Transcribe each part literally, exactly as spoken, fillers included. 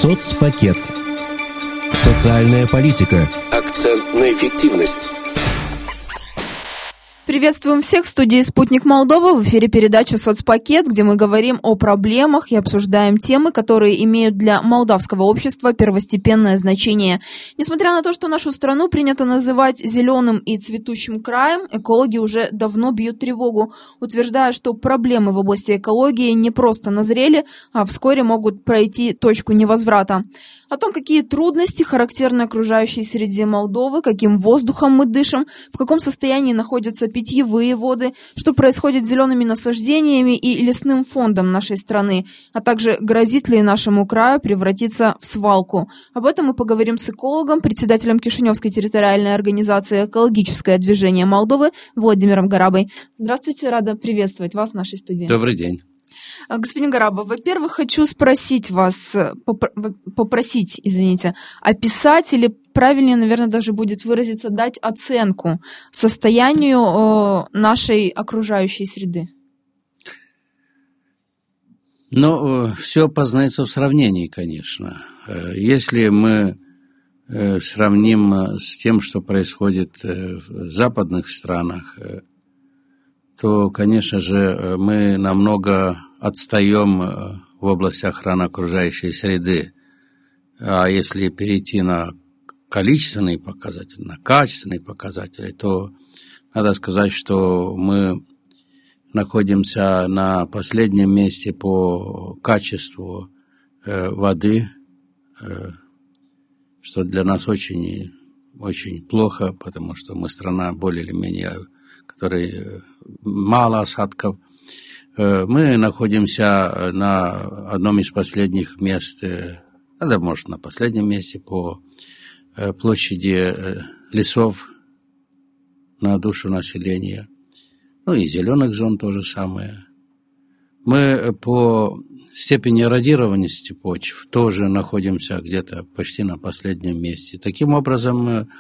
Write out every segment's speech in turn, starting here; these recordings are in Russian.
Соцпакет. Социальная политика. Акцент на эффективность. Приветствуем всех в студии «Спутник Молдова». В эфире передача «Соцпакет», где мы говорим о проблемах и обсуждаем темы, которые имеют для молдавского общества первостепенное значение. Несмотря на то, что нашу страну принято называть зеленым и цветущим краем, экологи уже давно бьют тревогу, утверждая, что проблемы в области экологии не просто назрели, а вскоре могут пройти точку невозврата. О том, какие трудности характерны окружающей среде Молдовы, каким воздухом мы дышим, в каком состоянии находятся питьевые воды, что происходит с зелеными насаждениями и лесным фондом нашей страны, а также грозит ли нашему краю превратиться в свалку. Об этом мы поговорим с экологом, председателем Кишиневской территориальной организации «Экологическое движение Молдовы» Владимиром Гарабой. Здравствуйте, рада приветствовать вас в нашей студии. Добрый день. Господин Гараба, во-первых, хочу спросить вас, попросить, извините, описать или правильнее, наверное, даже будет выразиться, дать оценку состоянию нашей окружающей среды. Ну, все познается в сравнении, конечно. Если мы сравним с тем, что происходит в западных странах, то, конечно же, мы намного отстаем в области охраны окружающей среды. А если перейти на количественные показатели, на качественные показатели, то надо сказать, что мы находимся на последнем месте по качеству воды, что для нас очень, очень плохо, потому что мы страна более или менее, которой мало осадков. Мы находимся на одном из последних мест, да, может, на последнем месте по площади лесов на душу населения. Ну и зеленых зон то же самое. Мы по степени эродированности почв тоже находимся где-то почти на последнем месте. Таким образом,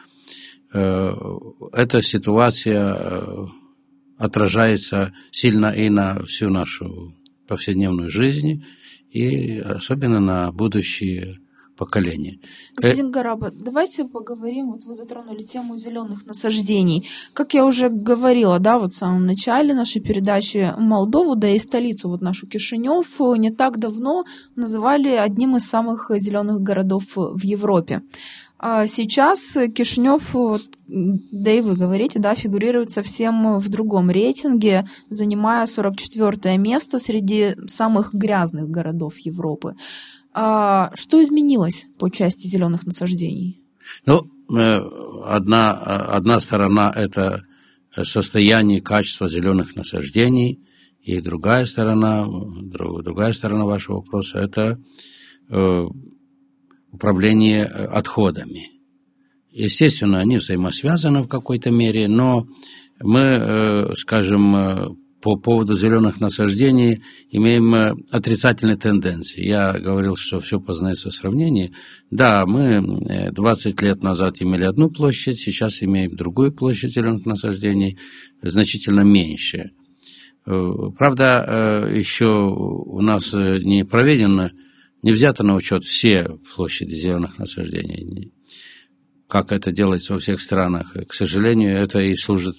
эта ситуация отражается сильно и на всю нашу повседневную жизнь, и особенно на будущие поколения. Господин Гараба, давайте поговорим, вот вы затронули тему зеленых насаждений. Как я уже говорила, да, вот в самом начале нашей передачи, Молдову, да и столицу, вот нашу Кишинев, не так давно называли одним из самых зеленых городов в Европе. А сейчас Кишинев, да и вы говорите, да, фигурирует совсем в другом рейтинге, занимая сорок четвёртое место среди самых грязных городов Европы. А что изменилось по части зеленых насаждений? Ну, одна, одна сторона – это состояние, качество зеленых насаждений, и другая сторона, другая сторона вашего вопроса – это управление отходами. Естественно, они взаимосвязаны в какой-то мере, но мы, скажем, по поводу зеленых насаждений имеем отрицательные тенденции. Я говорил, что все познается в сравнении. Да, мы двадцать лет назад имели одну площадь, сейчас имеем другую площадь зеленых насаждений, значительно меньше. Правда, еще у нас не проведено, не взято на учет все площади зеленых насаждений, как это делается во всех странах. К сожалению, это и служит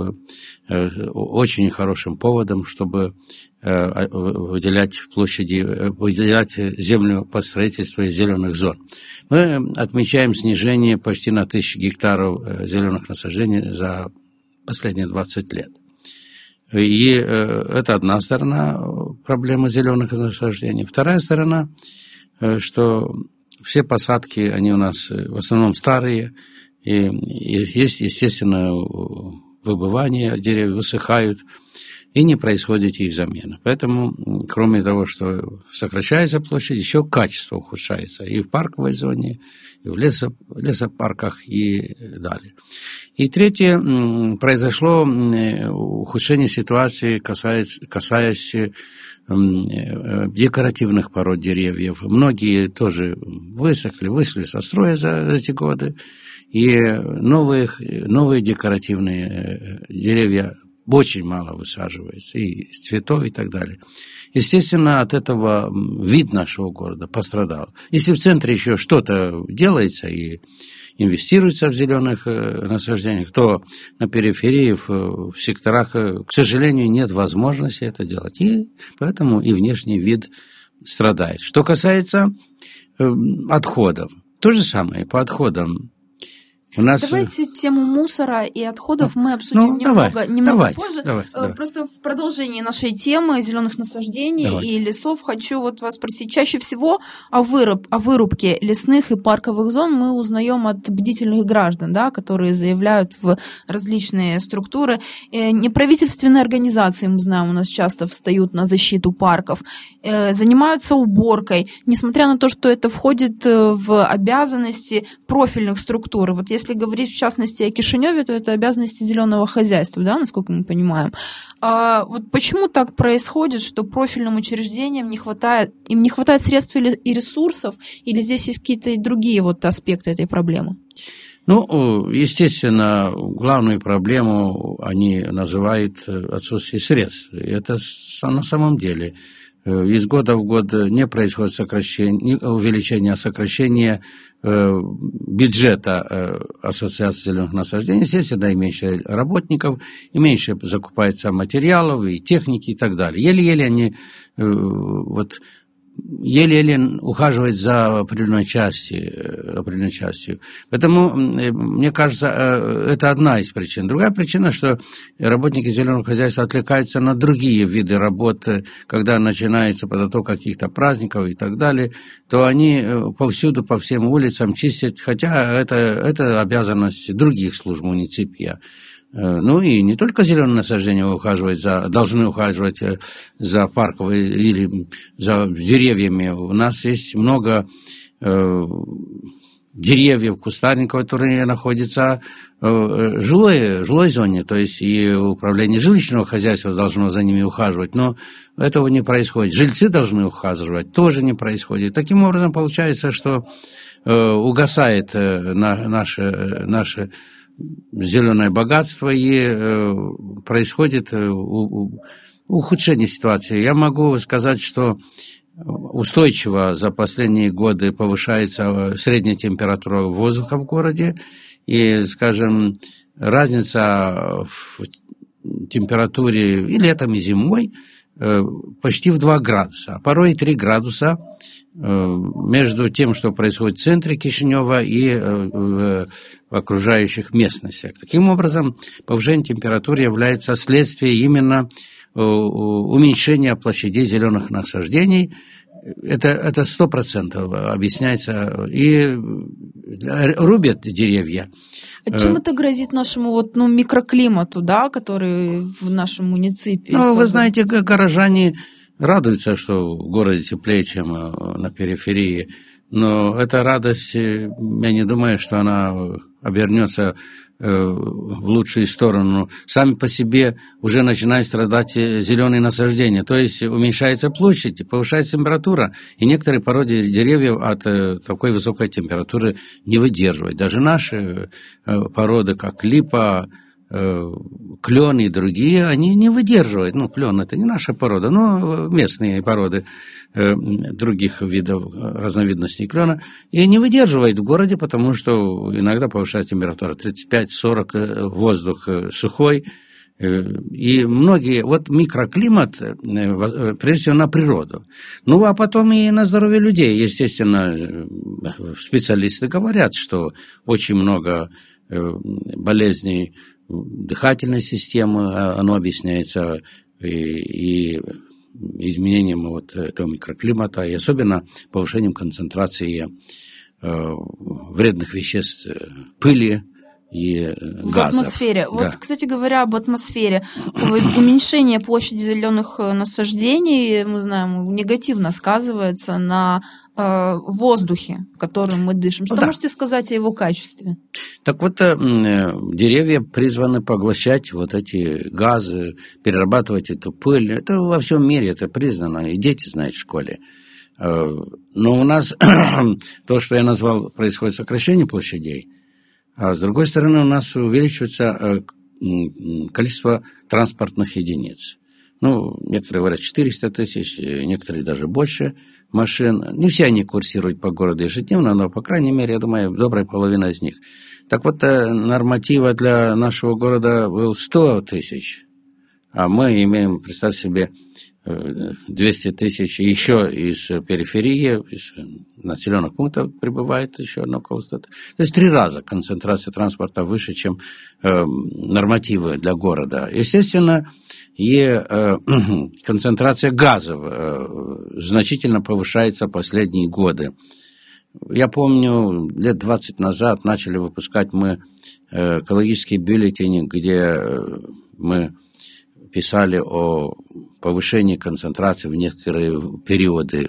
очень хорошим поводом, чтобы выделять площади, выделять землю под строительство зеленых зон. Мы отмечаем снижение почти на тысячу гектаров зеленых насаждений за последние двадцать лет. И это одна сторона проблемы зеленых насаждений. Вторая сторона, что все посадки, они у нас в основном старые, и, и есть, естественно, выбывание, деревья высыхают, и не происходит их замена. Поэтому, кроме того, что сокращается площадь, еще качество ухудшается и в парковой зоне, и в лесо, лесопарках, и далее. И третье, произошло ухудшение ситуации, касаясь, касаясь декоративных пород деревьев. Многие тоже высохли, вышли со строя за эти годы, и новые, новые декоративные деревья очень мало высаживается, и цветов, и так далее. естественно, от этого вид нашего города пострадал. Если в центре еще что-то делается и инвестируется в зеленых насаждениях, то на периферии, в, в секторах, к сожалению, нет возможности это делать. И поэтому и внешний вид страдает. Что касается отходов, то же самое по отходам. У нас... Давайте тему мусора и отходов мы обсудим ну, немного, давай, немного давайте, позже. Давайте, давайте. Просто в продолжении нашей темы зеленых насаждений давайте. И лесов хочу вот вас спросить. Чаще всего о, выруб, о вырубке лесных и парковых зон мы узнаем от бдительных граждан, да, которые заявляют в различные структуры. Неправительственные организации, мы знаем, у нас часто встают на защиту парков, занимаются уборкой, несмотря на то, что это входит в обязанности профильных структур. Вот если Если говорить, в частности, о Кишиневе, то это обязанности зеленого хозяйства, да, насколько мы понимаем. А вот почему так происходит, что профильным учреждениям не хватает, им не хватает средств и ресурсов, или здесь есть какие-то другие вот аспекты этой проблемы? Ну, естественно, главную проблему они называют отсутствие средств. И это на самом деле из года в год не происходит сокращение, увеличение, а сокращение бюджета Ассоциации зеленых насаждений. Естественно, и меньше работников, и меньше закупается материалов, и техники, и так далее. Еле-еле они вот, еле-еле ухаживают за определенной частью, определенной частью. Поэтому, мне кажется, это одна из причин. Другая причина, что работники зеленого хозяйства отвлекаются на другие виды работы, когда начинается подготовка каких-то праздников и так далее, то они повсюду, по всем улицам чистят, хотя это, это обязанность других служб муниципия. Ну и не только зеленые насаждения ухаживать за, должны ухаживать за парком или за деревьями. У нас есть много э, деревьев, кустарников, которые находятся в жилой, жилой зоне, то есть и управление жилищного хозяйства должно за ними ухаживать, но этого не происходит. Жильцы должны ухаживать, тоже не происходит. Таким образом, получается, что э, угасает э, на, наше, наше зеленое богатство, и э, происходит э, у, ухудшение ситуации. Я могу сказать, что устойчиво за последние годы повышается средняя температура воздуха в городе, и, скажем, разница в температуре и летом, и зимой э, почти в два градуса, а порой и три градуса между тем, что происходит в центре Кишинева и в окружающих местностях. Таким образом, повышение температуры является следствием именно уменьшения площадей зеленых насаждений. Это, это сто процентов объясняется. И рубят деревья. А чем это грозит нашему вот, ну, микроклимату, да, который в нашем муниципе? Ну, вы знаете, горожане радуются, что в городе теплее, чем на периферии, но эта радость, я не думаю, что она обернется в лучшую сторону. Сами по себе уже начинают страдать зеленые насаждения, то есть уменьшается площадь, повышается температура, и некоторые породы деревьев от такой высокой температуры не выдерживают. Даже наши породы, как липа, клен и другие, они не выдерживают. Ну, клен это не наша порода, но местные породы других видов, разновидностей клена, и не выдерживают в городе, потому что иногда повышается температура тридцать пять сорок, воздух сухой. И многие, вот микроклимат, прежде всего, на природу. Ну, а потом и на здоровье людей. Естественно, специалисты говорят, что очень много болезней дыхательной системы, оно объясняется и, и изменением вот этого микроклимата, и особенно повышением концентрации э, вредных веществ, пыли и газов. В атмосфере. Да. Вот, кстати говоря, об атмосфере. Уменьшение площади зеленых насаждений, мы знаем, негативно сказывается на э, воздухе, которым мы дышим. Что да. можете сказать о его качестве? Так вот, э, деревья призваны поглощать вот эти газы, перерабатывать эту пыль. Это во всем мире это признано, и дети знают в школе. Э, но у нас то, что я назвал, происходит сокращение площадей. А с другой стороны, у нас увеличивается количество транспортных единиц. Ну, некоторые говорят четыреста тысяч, некоторые даже больше машин. Не все они курсируют по городу ежедневно, но, по крайней мере, я думаю, добрая половина из них. Так вот, норматива для нашего города был сто тысяч, а мы имеем, представь себе, двести тысяч еще из периферии, из населенных пунктов прибывает еще около ста. То есть три раза концентрация транспорта выше, чем э, нормативы для города. Естественно, и э, концентрация газов э, значительно повышается последние годы. Я помню, лет двадцать назад начали выпускать мы э, экологические бюллетени, где э, мы писали о повышении концентрации в некоторые периоды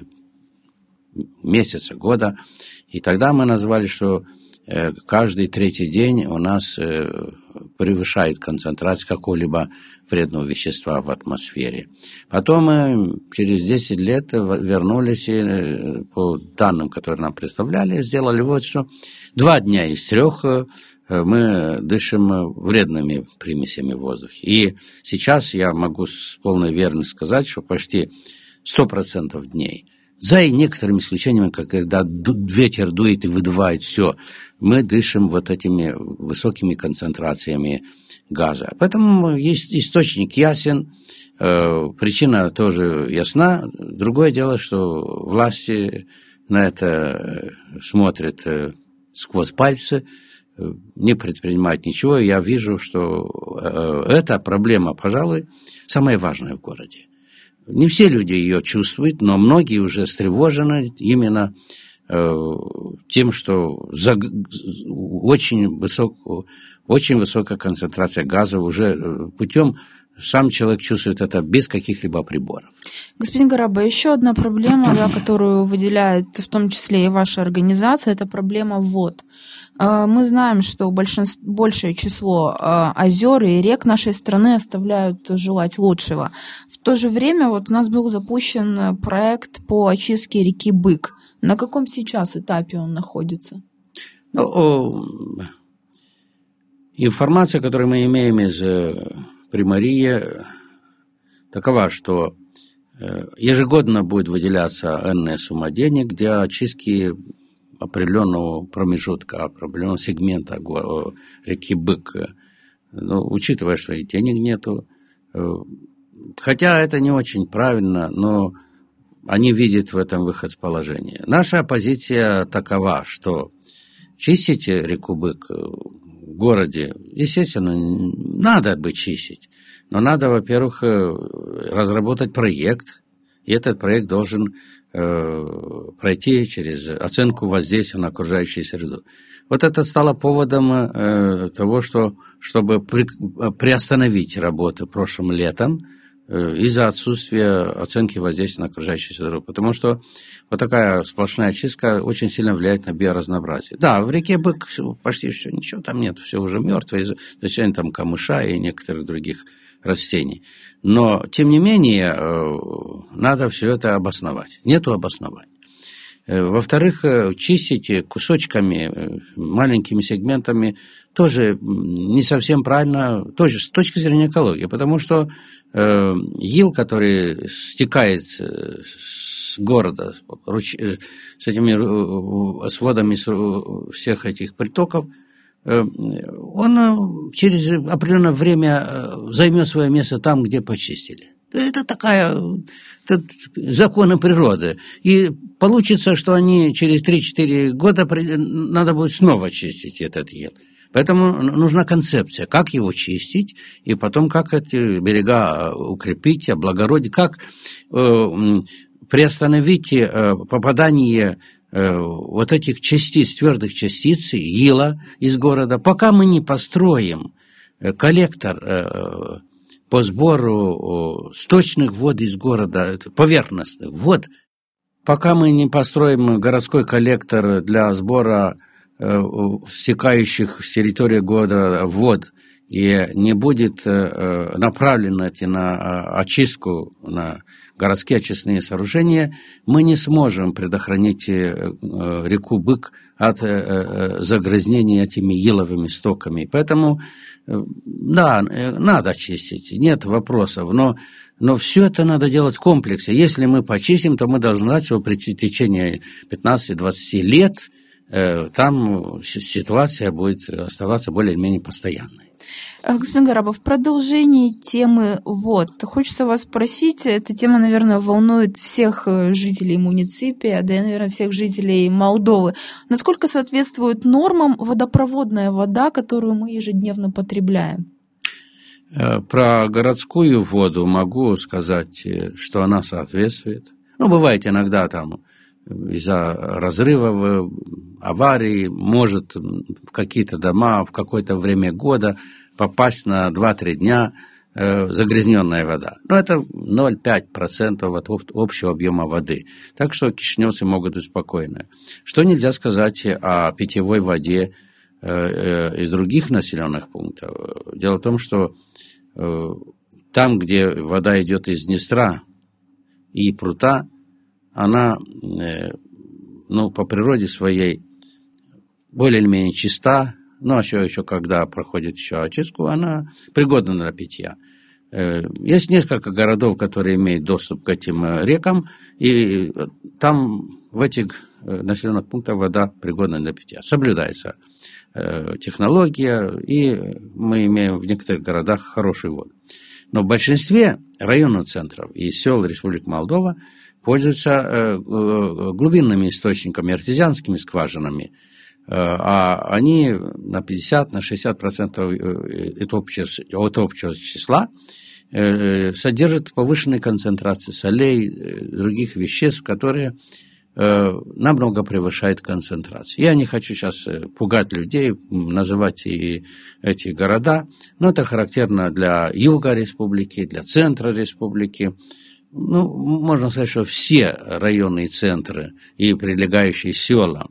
месяца, года. И тогда мы назвали, что каждый третий день у нас превышает концентрация какого-либо вредного вещества в атмосфере. Потом мы через десять лет вернулись и по данным, которые нам представляли, сделали вот что. Два дня из трех мы дышим вредными примесями в воздухе. И сейчас я могу с полной верностью сказать, что почти сто процентов дней, за некоторыми исключениями, когда ветер дует и выдувает все, мы дышим вот этими высокими концентрациями газа. Поэтому есть источник ясен, причина тоже ясна. Другое дело, что власти на это смотрят сквозь пальцы, не предпринимать ничего. Я вижу, что э, эта проблема, пожалуй, самая важная в городе. Не все люди ее чувствуют, но многие уже встревожены именно э, тем, что за, очень, высок, очень высокая концентрация газа уже путем, сам человек чувствует это без каких-либо приборов. Господин Гараба, еще одна проблема, да, которую выделяет в том числе и ваша организация, это проблема вод. Мы знаем, что большинство, большее число озер и рек нашей страны оставляют желать лучшего. В то же время вот у нас был запущен проект по очистке реки Бык. На каком сейчас этапе он находится? Ну, информация, которую мы имеем из Приморья, такова, что ежегодно будет выделяться энная сумма денег для очистки определенного промежутка, определенного сегмента реки Бык. Но, учитывая, что и денег нету, хотя это не очень правильно, но они видят в этом выход с положения. Наша позиция такова, что чистить реку Бык в городе, естественно, надо бы чистить, но надо, во-первых, разработать проект, и этот проект должен э, пройти через оценку воздействия на окружающую среду. Вот это стало поводом э, того, что, чтобы при, приостановить работы прошлым летом э, из-за отсутствия оценки воздействия на окружающую среду. Потому что вот такая сплошная чистка очень сильно влияет на биоразнообразие. Да, в реке Бык почти все, ничего там нет, все уже мертвое, за исключением там камыша и некоторых других растений. Но, тем не менее, надо все это обосновать. Нету обоснования. Во-вторых, чистить кусочками, маленькими сегментами тоже не совсем правильно, тоже с точки зрения экологии, потому что ил, который стекает с города, с этими с водами всех этих притоков, он через определенное время займет свое место там, где почистили. Это такая это законы природы. И получится, что они через три-четыре года надо будет снова чистить этот ел. Поэтому нужна концепция, как его чистить, и потом как эти берега укрепить, облагородить, как э, приостановить э, попадание вот этих частиц, твердых частиц, ила из города, пока мы не построим коллектор по сбору сточных вод из города, поверхностных вод, пока мы не построим городской коллектор для сбора стекающих с территории города вод и не будет направлено на очистку, на городские очистные сооружения, мы не сможем предохранить реку Бык от загрязнения этими иловыми стоками. Поэтому, да, надо очистить, нет вопросов, но, но все это надо делать в комплексе. Если мы почистим, то мы должны знать, что при течение пятнадцати-двадцати лет там ситуация будет оставаться более-менее постоянной. Господин Гарабов, в продолжении темы вод, хочется вас спросить, эта тема, наверное, волнует всех жителей муниципия, да и, наверное, всех жителей Молдовы. Насколько соответствует нормам водопроводная вода, которую мы ежедневно потребляем? Про городскую воду могу сказать, что она соответствует. Ну, бывает иногда там из-за разрывов, аварий, может в какие-то дома в какое-то время года попасть на два-три дня э, загрязненная вода. Но это ноль целых пять десятых процента от общего объема воды. Так что кишиневцы могут быть спокойны. Что нельзя сказать о питьевой воде э, э, из других населенных пунктов? Дело в том, что э, там, где вода идет из Днестра и прута, она э, ну, по природе своей более или менее чиста, но еще, еще когда проходит еще очистку, она пригодна для питья. Э, есть несколько городов, которые имеют доступ к этим рекам, и там в этих населенных пунктах вода пригодна для питья. Соблюдается э, технология, и мы имеем в некоторых городах хорошую воду. Но в большинстве районных центров и сел Республики Молдова пользуются глубинными источниками, артезианскими скважинами, а они на пятьдесят-шестьдесят процентов от общего, от общего числа содержат повышенные концентрации солей, других веществ, которые намного превышают концентрацию. Я не хочу сейчас пугать людей, называть и эти города, но это характерно для юга республики, для центра республики. Ну, можно сказать, что все районные центры и прилегающие села,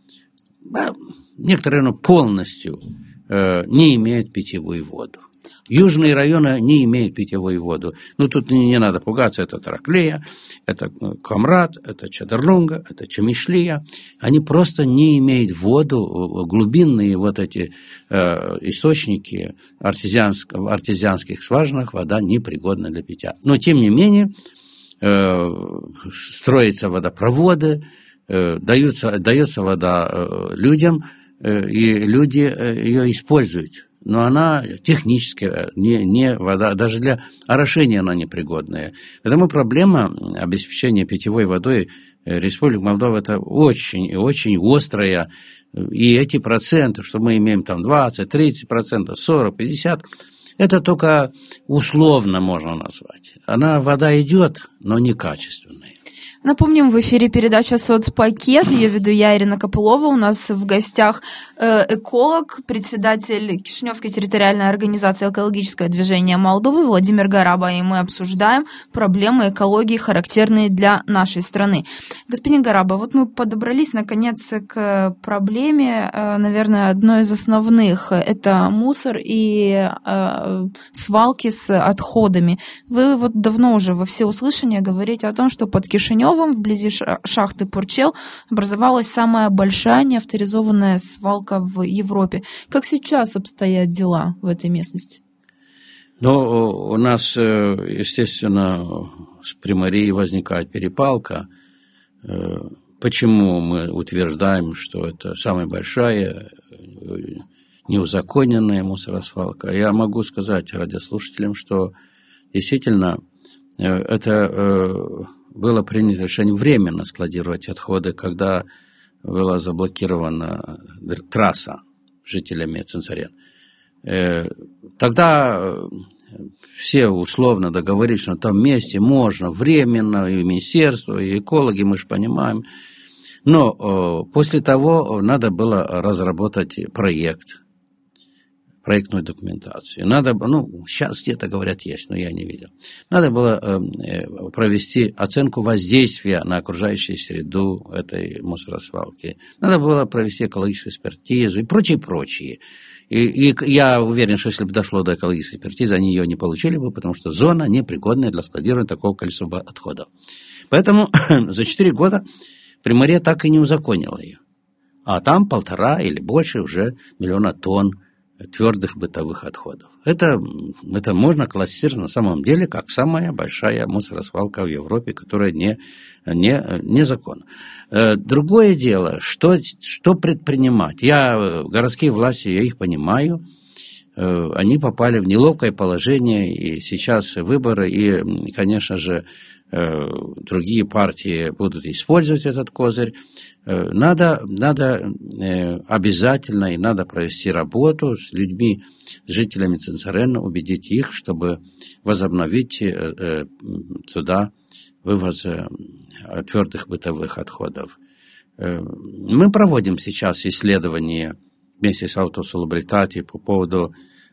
некоторые районы полностью э, не имеют питьевую воду. Южные районы не имеют питьевую воду. Ну, тут не, не надо пугаться, это Траклея, это Комрат, это Чадарлунга, это Чемишлия. Они просто не имеют воду, глубинные вот эти э, источники артезианск, в артезианских скважинах вода непригодна для питья. Но, тем не менее, э, строятся водопроводы, э, даются, дается вода э, людям, э, и люди э, ее используют. Но она технически не, не вода, даже для орошения она непригодная. Поэтому проблема обеспечения питьевой водой Республики Молдова это очень и очень острая. И эти проценты, что мы имеем там двадцать, тридцать процентов, сорок, пятьдесят, это только условно можно назвать. Она, вода идет, но некачественная. Напомним, в эфире передача «Соцпакет». Ее веду я, Ирина Копылова. У нас в гостях эколог, председатель Кишиневской территориальной организации «Экологическое движение Молдовы» Владимир Гараба. И мы обсуждаем проблемы экологии, характерные для нашей страны. Господин Гараба, вот мы подобрались, наконец, к проблеме, наверное, одной из основных. Это мусор и свалки с отходами. Вы вот давно уже во всеуслышание говорите о том, что под Кишиневом вблизи шахты Пурчел образовалась самая большая неавторизованная свалка в Европе. Как сейчас обстоят дела в этой местности? Ну, у нас, естественно, с Примарией возникает перепалка. Почему мы утверждаем, что это самая большая неузаконенная мусоросвалка? Я могу сказать радиослушателям, что действительно это было принято решение временно складировать отходы, когда была заблокирована трасса жителями Цинцарен. Тогда все условно договорились, что на том месте можно временно, и министерство, и экологи, мы же понимаем. Но после того надо было разработать проект. проектную документацию. Надо, ну, сейчас где-то говорят есть, но я не видел. Надо было э, провести оценку воздействия на окружающую среду этой мусоросвалки. Надо было провести экологическую экспертизу и прочее, прочее. И, и я уверен, что если бы дошло до экологической экспертизы, они ее не получили бы, потому что зона непригодная для складирования такого количества отходов. Поэтому за четыре года Приморье так и не узаконило ее. А там полтора или больше уже миллиона тонн твердых бытовых отходов. Это, это можно классифицировать на самом деле как самая большая мусоросвалка в Европе, которая не, не, незаконна. Другое дело, что, что предпринимать. Я, городские власти, я их понимаю, они попали в неловкое положение, и сейчас выборы, и, конечно же, другие партии будут использовать этот козырь. Надо, надо обязательно и надо провести работу с людьми, с жителями Цинцерена, убедить их, чтобы возобновить туда вывоз твердых бытовых отходов. Мы проводим сейчас исследования вместе с Autosalubritati по поводу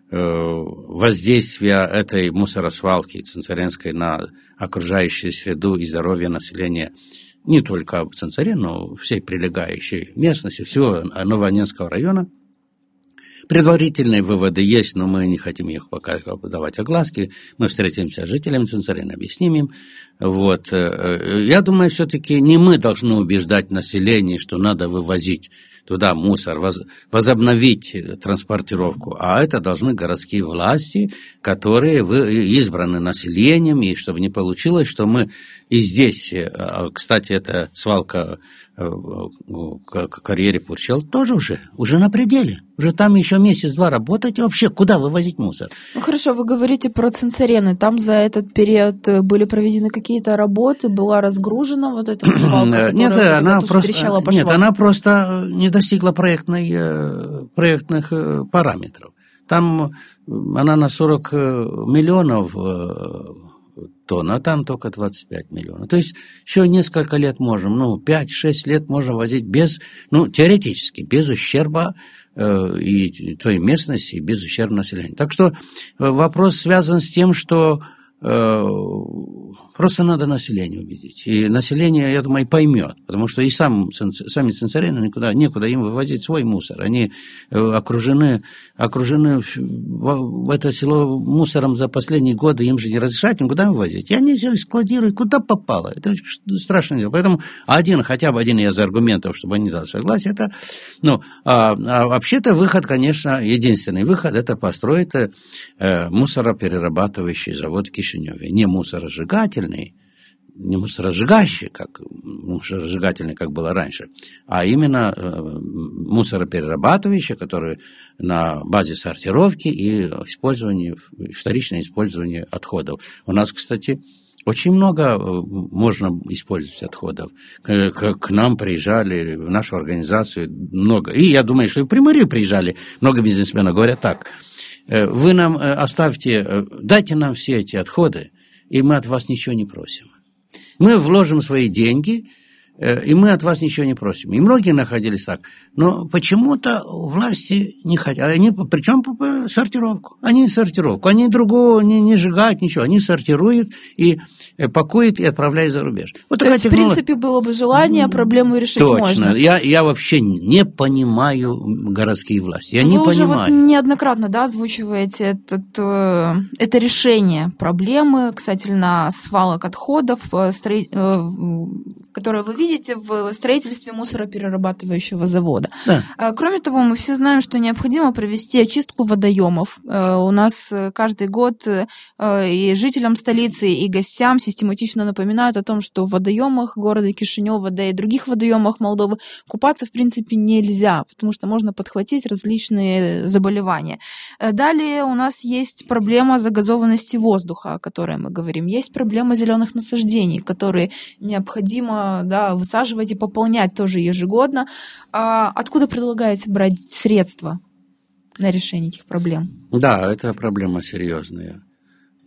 воздействия этой мусоросвалки цинцеренской на окружающую среду и здоровье населения не только в Цинцере, но всей прилегающей местности, всего Новоанненского района. Предварительные выводы есть, но мы не хотим их пока давать огласки. Мы встретимся с жителями Цинцерена, объясним им. Вот. Я думаю, все-таки не мы должны убеждать население, что надо вывозить туда мусор, возобновить транспортировку, а это должны городские власти, которые избраны населением, и чтобы не получилось, что мы и здесь, кстати, эта свалка к карьере Пурчел тоже уже, уже на пределе. Уже там еще месяц-два работать, и вообще куда вывозить мусор? Ну хорошо, вы говорите про Цинцерены. Там за этот период были проведены какие-то работы, была разгружена вот эта свалка, нет, которая она просто, трещала по нет, швам. она просто не достигла проектной, проектных параметров. Там она на сорок миллионов тонн, а там только двадцать пять миллионов. То есть еще несколько лет можем, ну, пять-шесть лет можно возить без, ну, теоретически, без ущерба э, и той местности, и без ущерба населению. Так что вопрос связан с тем, что э, просто надо население убедить. И население, я думаю, поймет, потому что и сам, сами цинцерены никуда, некуда им вывозить свой мусор. Они окружены, окружены в это село мусором за последние годы, им же не разрешать никуда вывозить. И они все складируют, куда попало. Это страшное дело. Поэтому один, хотя бы один из аргументов, чтобы они дали согласие, это, ну, а, а вообще-то выход, конечно, единственный выход, это построить э, мусороперерабатывающий завод в Кишиневе. Не мусоросжигательный, не мусоросжигающий, как мусоросжигательный, как было раньше, а именно э, мусороперерабатывающий, который на базе сортировки и использования, вторичное использование отходов. У нас, кстати, очень много можно использовать отходов. К, к, к нам приезжали, в нашу организацию много. И я думаю, что и в Приморье приезжали много бизнесменов. Говорят так: вы нам оставьте, дайте нам все эти отходы, и мы от вас ничего не просим. Мы вложим свои деньги, и мы от вас ничего не просим. И многие находились так. Но почему-то власти не хотят. Они, причем сортировку. Они сортировку. Они другого не, не сжигают, ничего. Они сортируют и пакуют и отправляют за рубеж. Вот То такая есть, технология. в принципе, было бы желание, проблему решить Точно. можно. Я, я вообще не понимаю городские власти. Я Вы не уже понимаю. вот неоднократно, да, озвучиваете этот, э, это решение проблемы касательно свалок отходов, э, строи, э, которые вы видите в строительстве мусороперерабатывающего завода. Да. Э, кроме того, мы все знаем, что необходимо провести очистку водоемов. Э, у нас каждый год э, и жителям столицы, и гостям систематично напоминают о том, что в водоемах города Кишинева, да и других водоемах Молдовы купаться, в принципе, нельзя, потому что можно подхватить различные заболевания. Далее у нас есть проблема загазованности воздуха, о которой мы говорим. Есть проблема зеленых насаждений, которые необходимо, да, высаживать и пополнять тоже ежегодно. А откуда предлагаете брать средства на решение этих проблем? Да, это проблема серьезная.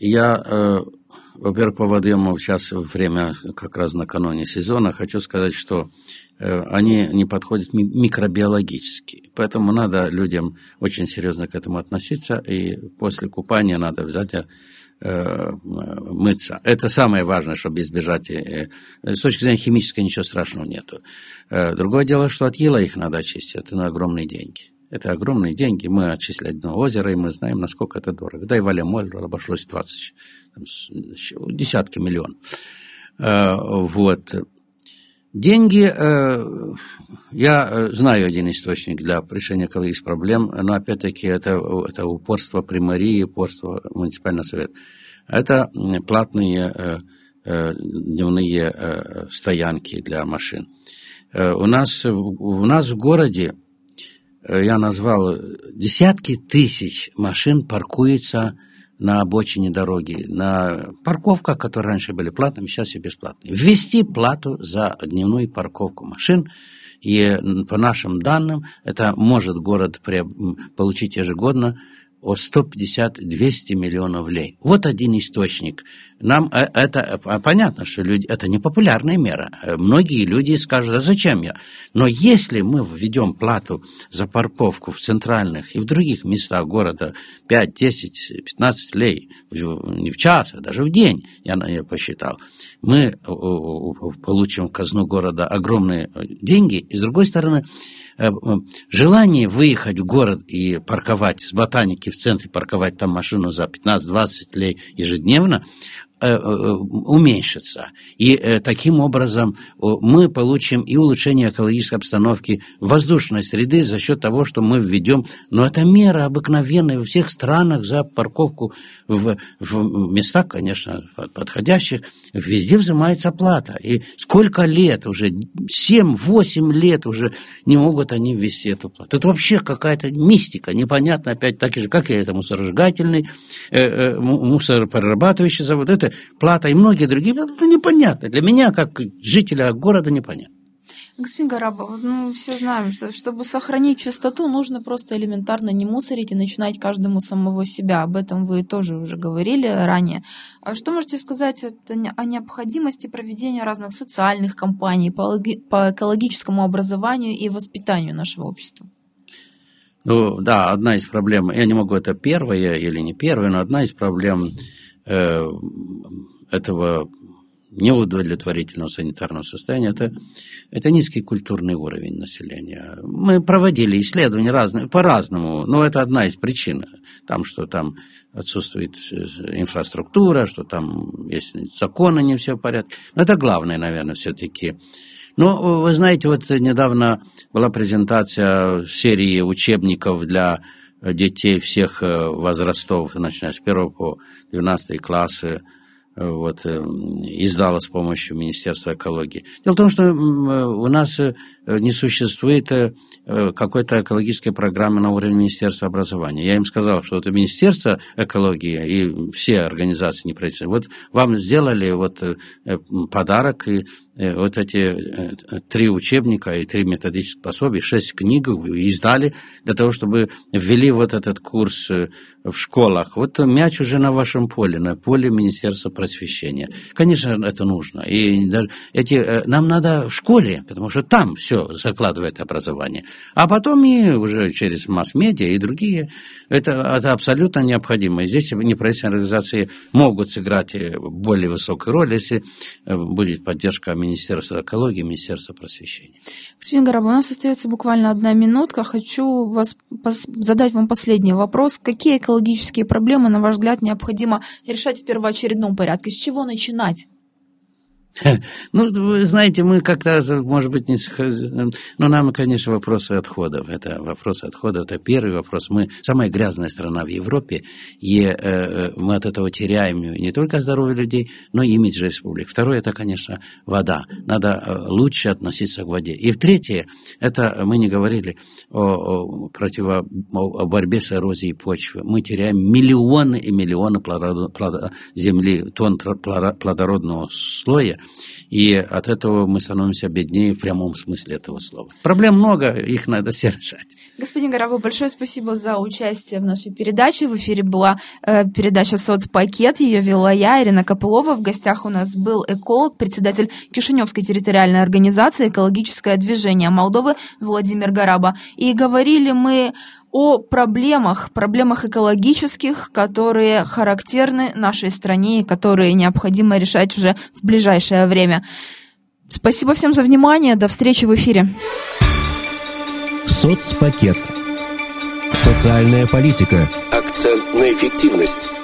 Я, э, во-первых, по водоемам сейчас время как раз накануне сезона, хочу сказать, что э, они не подходят ми- микробиологически. Поэтому надо людям очень серьезно к этому относиться, и после купания надо обязательно э, мыться. Это самое важное, чтобы избежать. Э, с точки зрения химической ничего страшного нету. Э, другое дело, что от ила их надо очистить. Это на огромные деньги. Это огромные деньги. Мы очистили одно озеро, и мы знаем, насколько это дорого. Да и Валямоль обошлось двадцать, там, десятки миллионов. Э, вот. Деньги, э, я знаю один источник для решения экологических проблем, но опять-таки это, это упорство при мэрии, упорство муниципального совета. Это платные э, э, дневные э, стоянки для машин. Э, у нас, у нас в городе, э, я назвал, десятки тысяч машин паркуются на обочине дороги, на парковках, которые раньше были платными, сейчас и бесплатные. Ввести плату за дневную парковку машин, и по нашим данным, это может город получить ежегодно о сто пятьдесят - двести миллионов лей. Вот один источник. Нам это понятно, что люди, это не популярная мера. Многие люди скажут, а зачем я? Но если мы введем плату за парковку в центральных и в других местах города пять, десять, пятнадцать лей, не в час, а даже в день, я, я посчитал, мы получим в казну города огромные деньги. И с другой стороны, желание выехать в город и парковать с ботаники в центре, парковать там машину за пятнадцать-двадцать лей ежедневно, уменьшится. И таким образом мы получим и улучшение экологической обстановки воздушной среды за счет того, что мы введем, но это мера обыкновенная во всех странах за парковку в, в местах, конечно, подходящих, везде взимается плата. И сколько лет уже, семь-восемь лет уже не могут они ввести эту плату. Это вообще какая-то мистика, непонятно, опять так же, как и это мусоросжигательный, э, э, мусороперерабатывающий завод, это плата и многие другие, это непонятно. Для меня, как жителя города, непонятно. Господин Гарабов, ну, все знаем, что чтобы сохранить чистоту, нужно просто элементарно не мусорить и начинать каждому самого себя. Об этом вы тоже уже говорили ранее. А что можете сказать о необходимости проведения разных социальных кампаний по экологическому образованию и воспитанию нашего общества? Ну, да, одна из проблем, я не могу, это первая или не первая, но одна из проблем э, этого неудовлетворительного санитарного состояния, это, это низкий культурный уровень населения. Мы проводили исследования разные, по-разному, но это одна из причин. Там, что там отсутствует инфраструктура, что там есть законы не все в порядке. Но это главное, наверное, все-таки. Но вы знаете, вот недавно была презентация серии учебников для детей всех возрастов, начиная с первого по двенадцатый классы, вот, издала с помощью Министерства экологии. Дело в том, что у нас не существует какой-то экологической программы на уровне Министерства образования. Я им сказал, что это Министерство экологии и все организации неправительственные, вот вам сделали вот подарок, и вот эти три учебника и три методических пособия, шесть книг издали для того, чтобы ввели вот этот курс в школах. Вот мяч уже на вашем поле, на поле Министерства просвещения. Конечно, это нужно. И даже эти, нам надо в школе, потому что там все закладывает образование. А потом и уже через масс-медиа и другие. Это, это абсолютно необходимо. И здесь неправительственные организации могут сыграть более высокую роль, если будет поддержка Министерства экологии, Министерства просвещения. Господин Гарабов, у нас остается буквально одна минутка. Хочу вас задать вам последний вопрос. Какие экологические проблемы, на ваш взгляд, необходимо решать в первоочередном порядке? С чего начинать? Ну, вы знаете, мы как-то, может быть, не... Ну, нам, конечно, вопросы отходов. Это вопросы отходов, это первый вопрос. Мы самая грязная страна в Европе, и э, мы от этого теряем не только здоровье людей, но и имидж республик. Второе, это, конечно, вода. Надо лучше относиться к воде. И в третье, это мы не говорили о, о, противо, о борьбе с эрозией почвы. Мы теряем миллионы и миллионы плодород, плодо, земли, тонн плодородного слоя, и от этого мы становимся беднее в прямом смысле этого слова. Проблем много, их надо все решать. Господин Гараба, большое спасибо за участие в нашей передаче. В эфире была э, передача «Соцпакет». Ее вела я, Ирина Копылова. В гостях у нас был эколог, председатель Кишиневской территориальной организации «Экологическое движение Молдовы» Владимир Гараба. И говорили мы о проблемах, проблемах экологических, которые характерны нашей стране и которые необходимо решать уже в ближайшее время. Спасибо всем за внимание. До встречи в эфире. Соцпакет. Социальная политика. Акцент на эффективность.